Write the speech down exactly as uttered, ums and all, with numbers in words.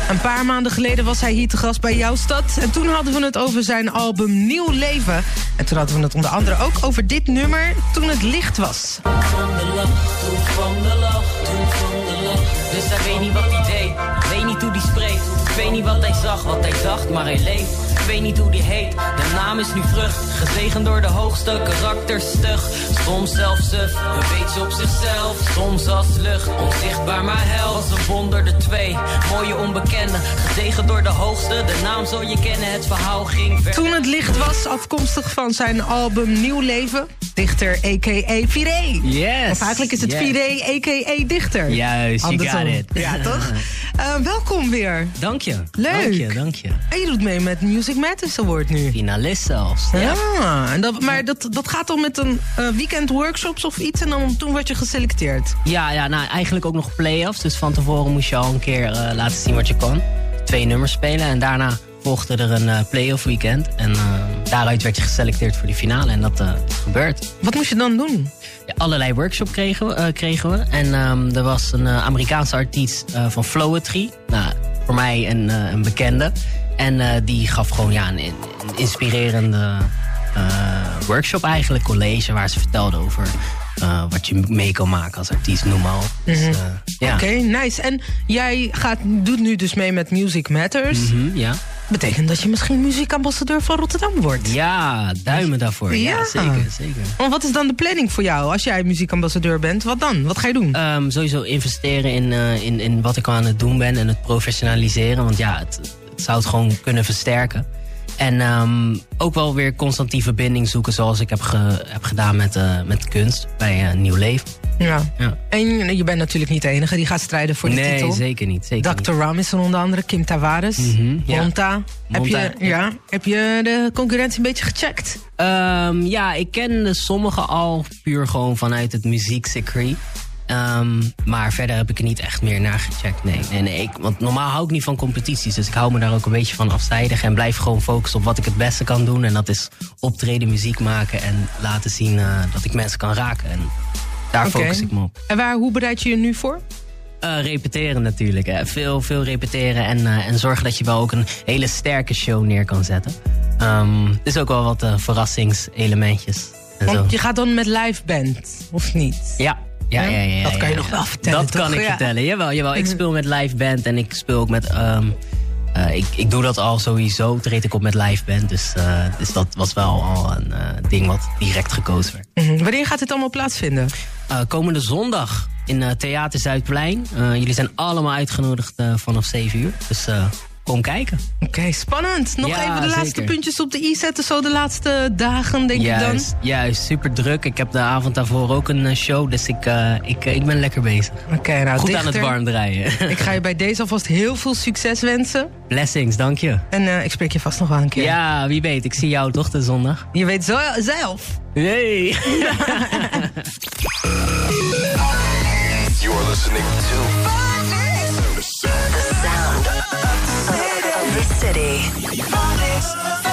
Een paar maanden geleden was hij hier te gast bij Jouw Stad. En toen hadden we het over zijn album Nieuw Leven. En toen hadden we het onder andere ook over dit nummer, Toen het licht was. Toen kwam de lach, toen kwam de lach, toen kwam de lach. Dus hij weet niet wat hij deed, weet niet hoe hij spreekt. Ik weet niet wat hij zag, wat hij dacht, maar hij leeft. Ik weet niet hoe die heet, de naam is nu vrucht. Gezegend door de hoogste, karakter stug. Soms zelfs suf, een beetje op zichzelf. Soms als lucht, onzichtbaar maar hel. Als een wonder de twee, mooie onbekende. Gezegend door de hoogste, de naam zal je kennen. Het verhaal ging ver. Toen het licht was, afkomstig van zijn album Nieuw Leven. Dichter, a k a. Viré. Yes. Of eigenlijk is het yes. Viré, a k a. Dichter. Juist, you Andersom. got it. Ja, toch? Uh, welkom weer. Dank je. Leuk. Dank je, dank je. En je doet mee met Music Matters Award nu. Finalist zelfs. Ja, Ja. en dat, maar dat, dat gaat dan met een uh, weekend workshops of iets en dan toen word je geselecteerd. Ja, ja, nou eigenlijk ook nog play-offs. Dus van tevoren moest je al een keer uh, laten zien wat je kon. Twee nummers spelen en daarna volgde er een uh, play-off weekend. En uh, daaruit werd je geselecteerd voor die finale en dat uh, gebeurt. Wat moest je dan doen? Ja, allerlei workshops kregen we. Uh, kregen we. En um, er was een uh, Amerikaanse artiest uh, van Flowetry. Nou, voor mij een, uh, een bekende. En uh, die gaf gewoon ja, een, een inspirerende uh, workshop eigenlijk, college, waar ze vertelde over uh, wat je mee kan maken als artiest, noem maar op. Dus, uh, ja. Oké, okay, nice. En jij gaat, doet nu dus mee met Music Matters. Mm-hmm, ja. Betekent dat je misschien muziekambassadeur van Rotterdam wordt? Ja, duimen daarvoor. Ja, ja zeker, zeker. En wat is dan de planning voor jou als jij muziekambassadeur bent? Wat dan? Wat ga je doen? Um, sowieso investeren in, uh, in, in wat ik aan het doen ben en het professionaliseren. Want ja, het, het zou het gewoon kunnen versterken. En um, ook wel weer constant die verbinding zoeken zoals ik heb, ge, heb gedaan met, uh, met kunst bij uh, Nieuw Leven. Ja. ja. En je bent natuurlijk niet de enige die gaat strijden voor die nee, titel. Nee, zeker niet. Zeker dokter Ram is er onder andere, Kim Tavares, mm-hmm, ja. Monta. Heb Monta. je, ja, heb je de concurrentie een beetje gecheckt? Um, ja, ik kende sommige al puur gewoon vanuit het muziekcircuit. Um, maar verder heb ik er niet echt meer naar gecheckt. Nee, nee, nee. Ik, want normaal hou ik niet van competities. Dus ik hou me daar ook een beetje van afzijdig. En blijf gewoon focussen op wat ik het beste kan doen. En dat is optreden, muziek maken. En laten zien uh, dat ik mensen kan raken. En daar okay. focus ik me op. En waar, hoe bereid je je nu voor? Uh, repeteren natuurlijk. Hè. Veel, veel repeteren. En, uh, en zorgen dat je wel ook een hele sterke show neer kan zetten. Um, er is ook wel wat uh, verrassingselementjes. En want zo. je gaat dan met live band, of niet? Ja. Ja, ja, ja, ja, dat kan je ja, nog ja. wel vertellen. Dat toch? kan ik ja. vertellen. Jawel, jawel. Ik speel met live band en ik speel ook met. Um, uh, ik, ik doe dat al sowieso. Treed ik op met live band. Dus, uh, dus dat was wel al een uh, ding wat direct gekozen werd. Mm-hmm. Wanneer gaat dit allemaal plaatsvinden? Uh, komende zondag in uh, Theater Zuidplein. Uh, jullie zijn allemaal uitgenodigd uh, vanaf zeven uur. Dus uh, kom kijken. Oké, okay, spannend. Nog ja, even de zeker. laatste puntjes op de i zetten. Zo de laatste dagen, denk juist, ik dan. Juist, super druk. Ik heb de avond daarvoor ook een uh, show. Dus ik, uh, ik, uh, ik ben lekker bezig. Okay, nou, goed dichter. aan het warm draaien. Ik ga je bij deze alvast heel veel succes wensen. Blessings, dank je. En uh, ik spreek je vast nog wel een keer. Ja, wie weet. Ik zie jou toch de zondag. Je weet zo zelf. Hey. You are listening to the sound of the city.